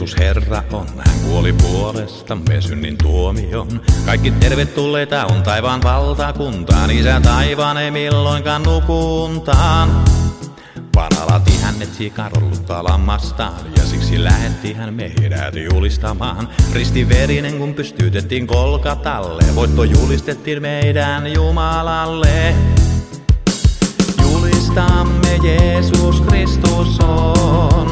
Jeesus Herra on, hän kuoli puolestamme synnin tuomion. Kaikki tervetulleita on taivaan valtakuntaan, Isä taivaan ei milloinkaan nukuntaan. Vaan alati hän etsi kadollutta lammastaan, ja siksi lähetti hän meidät julistamaan. Ristiverinen kun pystytettiin Golgatalle, voitto julistettiin meidän Jumalalle. Julistamme Jeesus Kristus on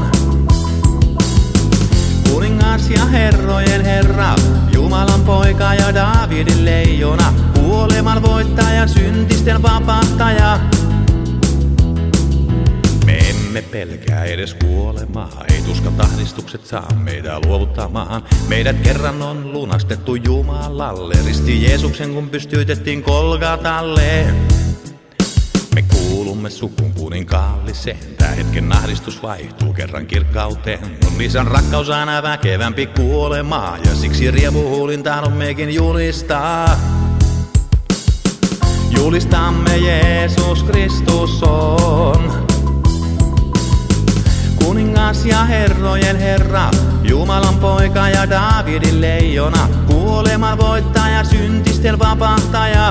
kuningas ja herrojen Herra, Jumalan poika ja Daavidin leijona, kuoleman voittaja, syntisten vapahtaja. Me emme pelkää edes kuolemaa, ei tuska tahdistukset saa meitä luovuttamaan. Meidät kerran on lunastettu Jumalalle, risti Jeesuksen kun pystytettiin Golgatalle. Me kuulumme sukun kuninkaalliseen, tää hetken ahdistus vaihtuu kerran kirkkauteen. On Isän rakkaus aina väkevämpi kuolemaa, ja siksi riemuhuulin tahdon mekin julistaa. Julistamme Jeesus Kristus on kuningas ja herrojen Herra, Jumalan poika ja Daavidin leijona, kuoleman voittaja, syntisten vapahtaja.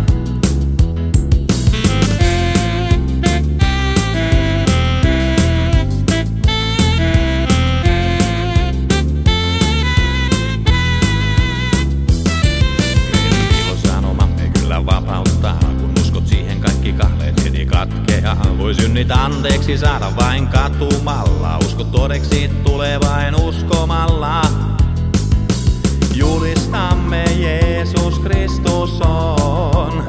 Voi synnit anteeksi saada vain katumalla, usko todeksi tulee vain uskomalla. Julistamme Jeesus Kristus on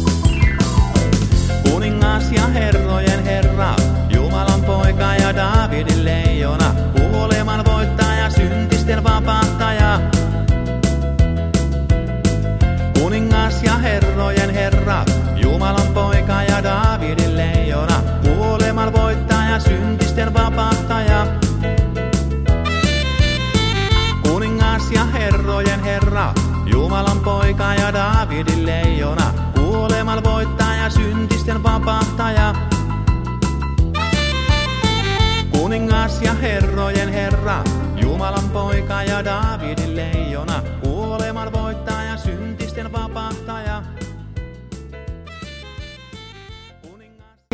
kuningas ja herrojen Herra, Jumalan poika ja Daavidin leijona, kuoleman voittaja, syntisten vapahtaja. Kuningas ja herrojen Herra, Jumalan poika ja Daavidin leijona, kuoleman voittaja, syntisten vapahtaja. Kuningas ja herrojen Herra, Jumalan poika ja Daavidin leijona, kuoleman voittaja, syntisten vapahtaja. Kuningas ja herrojen Herra, Jumalan poika ja Daavidin leijona, kuoleman voittaja, syntisten vapahtaja.